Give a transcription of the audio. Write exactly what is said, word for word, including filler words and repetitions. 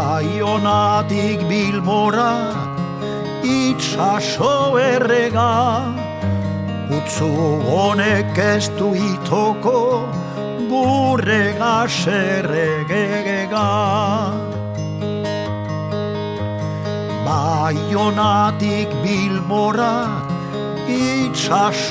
Baionatik Bilbora itxaso errega, utzu honek ez du itoko gure gaserregega. Baionatik Bilbora itxaso